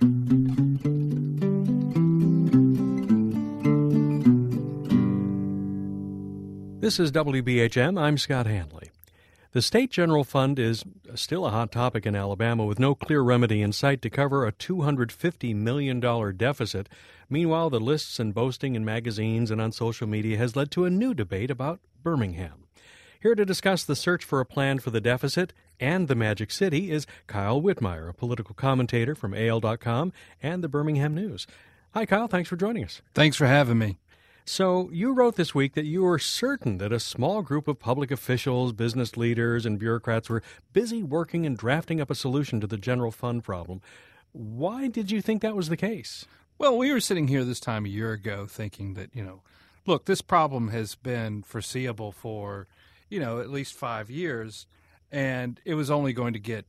This is WBHM. I'm Scott Hanley. The State General Fund is still a hot topic in Alabama with no clear remedy in sight to cover a $250 million deficit. Meanwhile, the lists and boasting in magazines and on social media has led to a new debate about Birmingham. Here to discuss the search for a plan for the deficit and the Magic City is Kyle Whitmire, a political commentator from AL.com and the Birmingham News. Hi, Kyle. Thanks for joining us. Thanks for having me. So you wrote this week that you were certain that a small group of public officials, business leaders, and bureaucrats were busy working and drafting up a solution to the general fund problem. Why did you think that was the case? Well, we were sitting here this time a year ago thinking that, look, this problem has been foreseeable for, at least 5 years, and it was only going to get,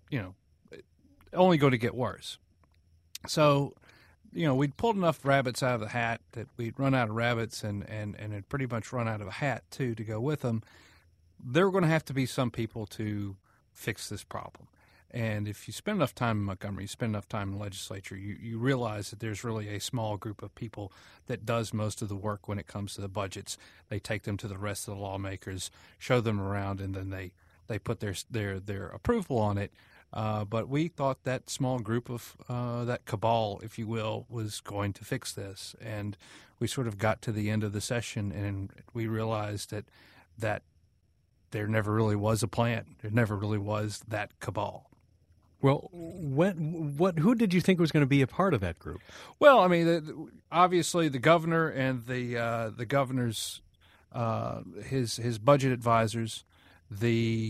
worse. So, we'd pulled enough rabbits out of the hat that we'd run out of rabbits and had pretty much run out of a hat, too, to go with them. There were going to have to be some people to fix this problem. And if you spend enough time in Montgomery, you spend enough time in the legislature, you realize that there's really a small group of people that does most of the work when it comes to the budgets. They take them to the rest of the lawmakers, show them around, and then they put their approval on it. But we thought that small group of that cabal, if you will, was going to fix this. And we sort of got to the end of the session, and we realized that there never really was a plan. There never really was that cabal. Well, who did you think was going to be a part of that group? Well, I mean, obviously the governor and the governor's his budget advisors, the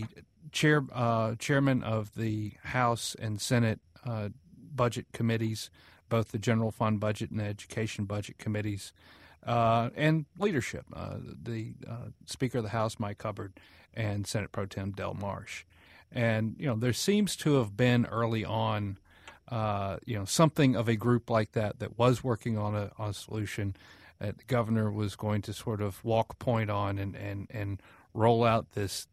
chairman of the House and Senate budget committees, both the general fund budget and the education budget committees, and leadership, the Speaker of the House, Mike Hubbard, and Senate Pro Tem Del Marsh. And, there seems to have been early on, something of a group like that was working on a solution that the governor was going to sort of walk point on and roll out this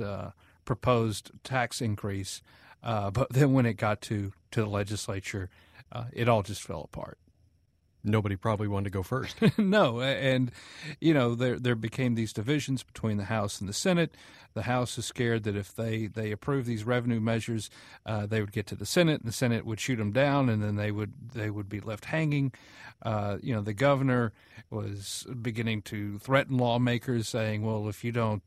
proposed tax increase. But then when it got to the legislature, it all just fell apart. Nobody probably wanted to go first. No, and, there became these divisions between the House and the Senate. The House is scared that if they approve these revenue measures, they would get to the Senate, and the Senate would shoot them down, and then they would be left hanging. The governor was beginning to threaten lawmakers, saying, well, if you don't,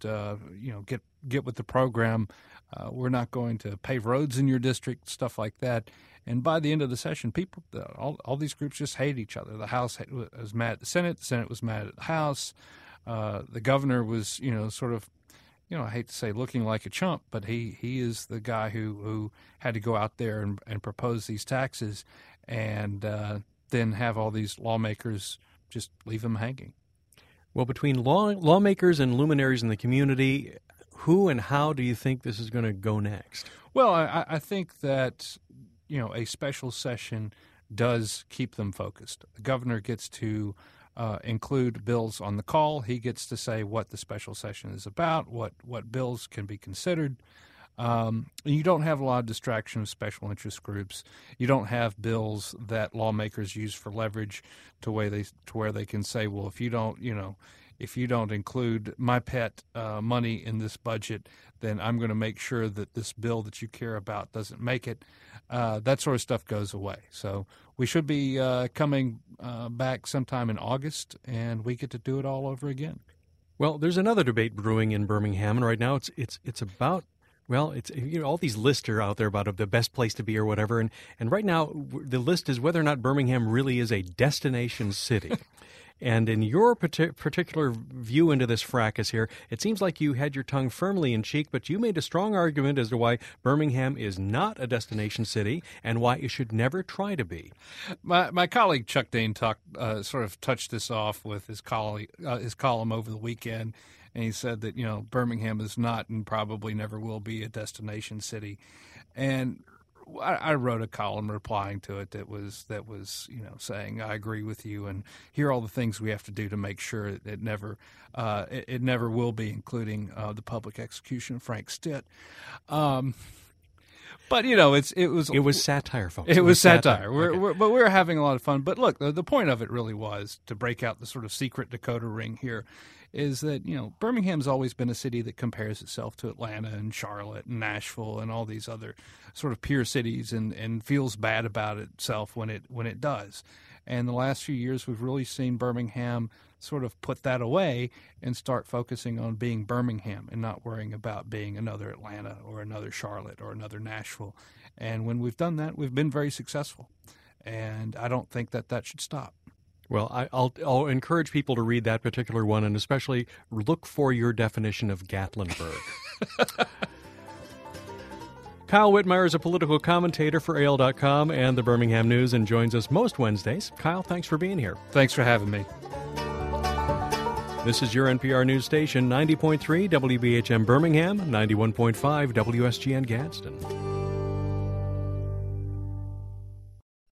get with the program, we're not going to pave roads in your district, stuff like that. And by the end of the session, people, all these groups just hate each other. The House was mad at the Senate was mad at the House. The governor was, sort of, I hate to say looking like a chump, but he is the guy who had to go out there and propose these taxes and then have all these lawmakers just leave him hanging. Well, between lawmakers and luminaries in the community, who and how do you think this is going to go next? Well, I think that a special session does keep them focused. The governor gets to include bills on the call. He gets to say what the special session is about, what bills can be considered. You don't have a lot of distraction of special interest groups. You don't have bills that lawmakers use for leverage to where they can say, well, if you don't include my pet money in this budget, then I'm going to make sure that this bill that you care about doesn't make it. That sort of stuff goes away. So we should be coming back sometime in August, and we get to do it all over again. Well, there's another debate brewing in Birmingham, and right now it's about. Well, it's all these lists are out there about the best place to be or whatever, and right now the list is whether or not Birmingham really is a destination city. And in your particular view into this fracas here, it seems like you had your tongue firmly in cheek, but you made a strong argument as to why Birmingham is not a destination city and why it should never try to be. My colleague Chuck Dane sort of touched this off with his column over the weekend, and he said that Birmingham is not and probably never will be a destination city, and I wrote a column replying to it that was saying I agree with you, and here are all the things we have to do to make sure it never will be, including the public execution of Frank Stitt. But it was satire, folks. It was satire. Okay. But we were having a lot of fun. But look, the point of it really was to break out the sort of secret Dakota ring here. Is that Birmingham's always been a city that compares itself to Atlanta and Charlotte and Nashville and all these other sort of peer cities and feels bad about itself when it does. And the last few years, we've really seen Birmingham sort of put that away and start focusing on being Birmingham and not worrying about being another Atlanta or another Charlotte or another Nashville. And when we've done that, we've been very successful. And I don't think that should stop. Well, I'll encourage people to read that particular one, and especially look for your definition of Gatlinburg. Kyle Whitmire is a political commentator for AL.com and the Birmingham News and joins us most Wednesdays. Kyle, thanks for being here. Thanks for having me. This is your NPR news station, 90.3 WBHM Birmingham, 91.5 WSGN Gadsden.